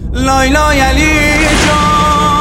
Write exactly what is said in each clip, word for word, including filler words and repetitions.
لای لای علی جان.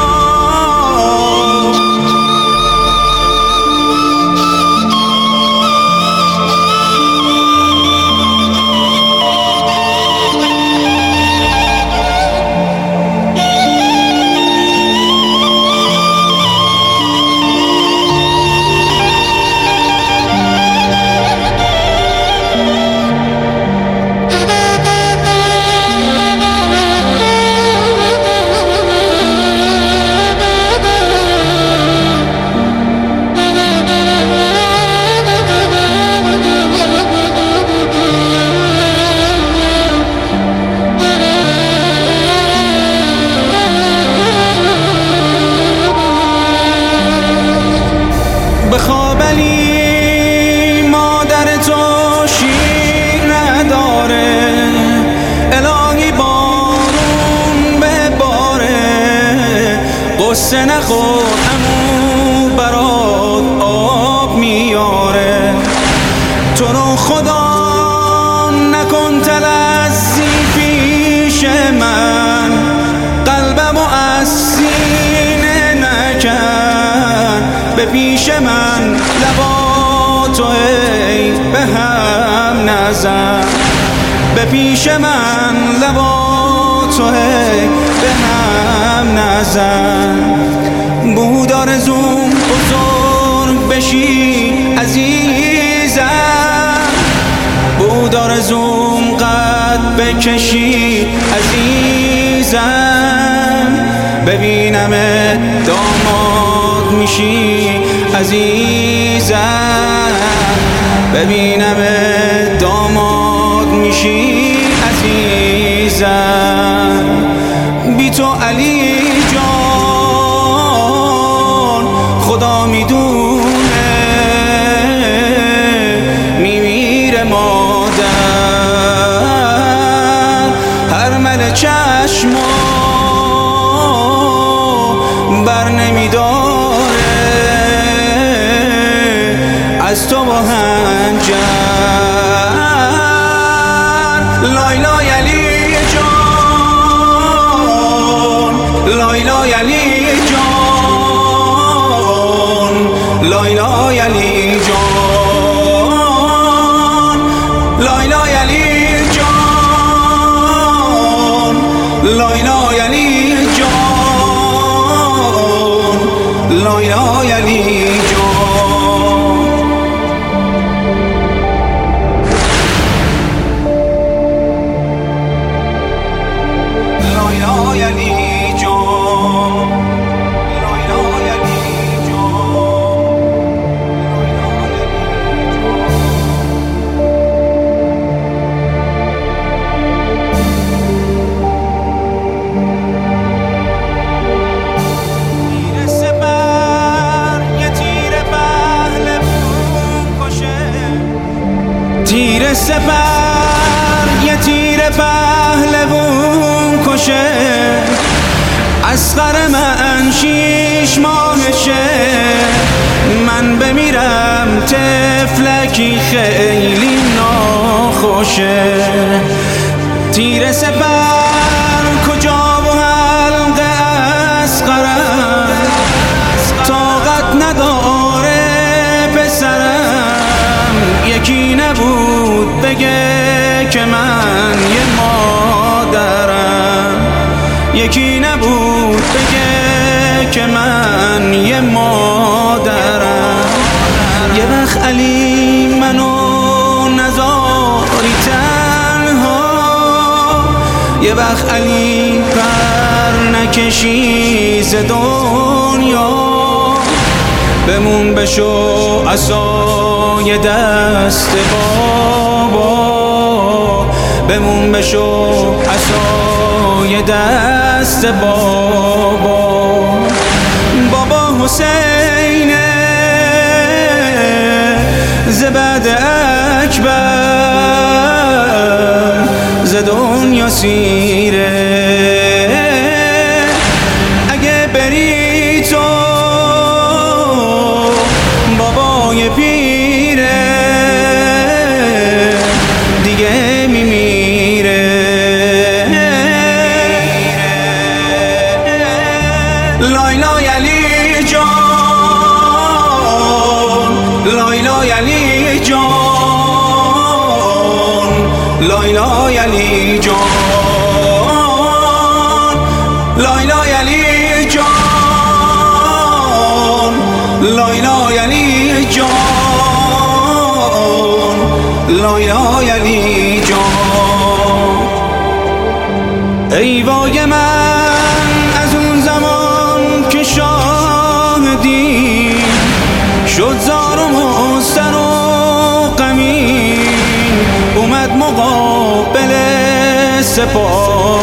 بخواب علی مادر تو شیر نداره، الهی بارون به باره، قصه نخور عمو برات آب میاره. تو رو خدا نکن تلذی پیش من، قلبمو از سینه نکن به پیش من، لبا تو ای به هم نزن به پیش من، لبا تو ای به هم نزن. بود آرزوم بزرگ بشی عزیزم، بود آرزوم قد بکشی عزیزم، ببینم داماد میشی عزیزم، ببینم داماد میشی عزیزم. بی تو علی جان خدا میدونه میمیره مادر، هر مل چشمو بر نمیداره از تو با هنجر. لای لای علی جان، لای لای علی جان، لای لای علی جان، لای لای علی جان، لای لای علی جان، لای لای علی جان. لای لای علی جان، لای لای علی تیر سپر یه تیر پهلوون کشه، اصغر من شیش ماهشه، من بمیرم طفلکی خیلی ناخوشه. تیر سپر کجا و حلقه اصغرم، طاقت نداره پسرم، یکی نبود بگه که من یه مادرم، یکی نبود بگه که من یه مادرم. یه وقت علی منو نذاری تنها، یه وقت علی پر نکشی ز دنیا، بمون بشو عصای دست بابا، بمون بشو عصای دست بابا. بابا حسینه ز بعد اکبر ز دنیا سیره، اگه بری تو بابای پیره دیگه میمیره. لای لای علی جان، لای لای علی جان، لای لای علی جان، لای لای علی جان. ای وای من از اون زمان که شاهدی شد زار و مستر و غمین، اومد مقابل سپاه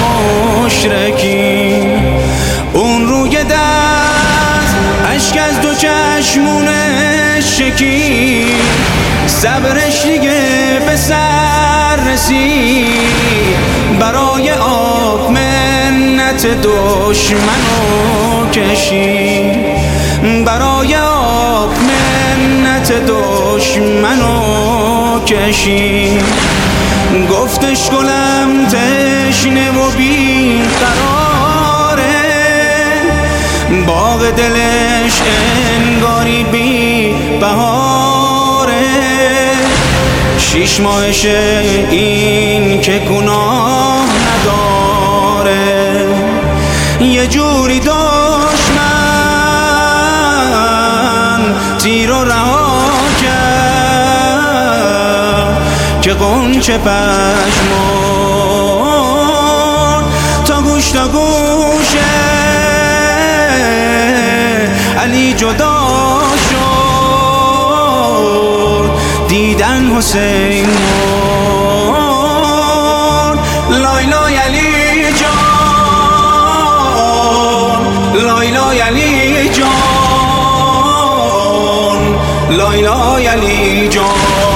مشرکین. اون روی دست اشک از دو چشمونش شکید، صبرش دیگه به سر رسید. برای آب منت دشمنو کشید، برای آب منت دشمنو کشید. گفتش گلم تشنه و بی قراره، باغ دلش انگاری بی بهاره. شیش ماهشه این که گناه نداره، یه جوری دشمن تیر و رها کرد که غنچه پشمون تا گوش تا گوشه علی جدا شد. دیدن حسین مرد، لای لای علی جان، لای لای علی جان، لای لای علی جان.